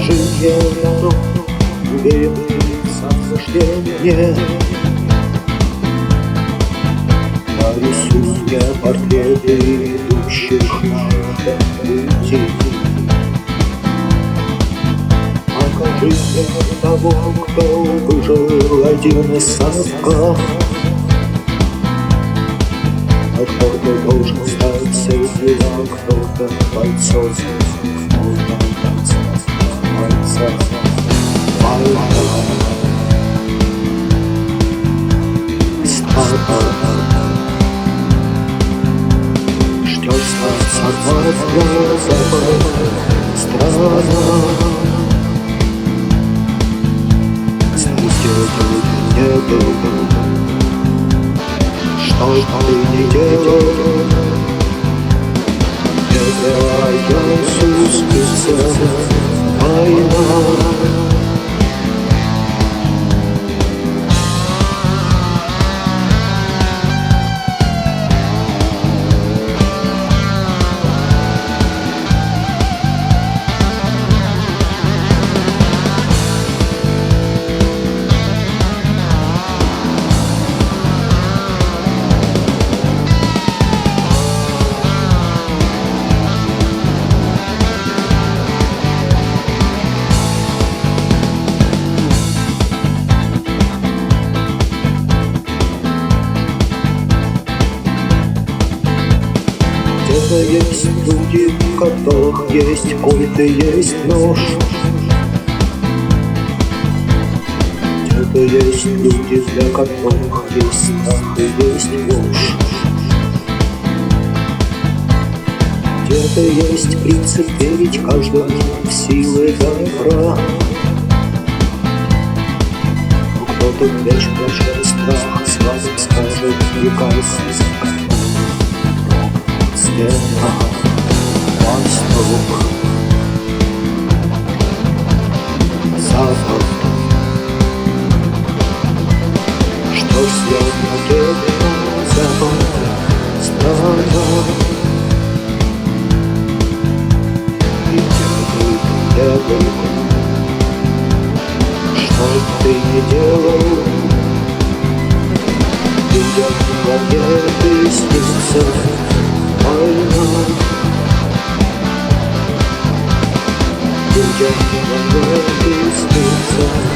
Покажи мне дорогу, уверенный заблуждение. Нарисуй мне портреты идущих на этом пути. Покажи мне того, кто выжил один из совка. А кто-то должен стать среди кто-то бойцов. Ждет сорвать страна. Нету, что ты не делал, это Иисус Христос, война. Где-то есть люди, у которых есть кольт и есть нож. Где-то есть люди, для которых есть страх и есть ложь. Где-то есть принцип верить каждому в силы добра. Кто-то вечно же страх сразу скажет и кажется. Восток, запад, что сегодня запад, страна. И делай, что ты не делал, идет планеты снится. Людям не снится.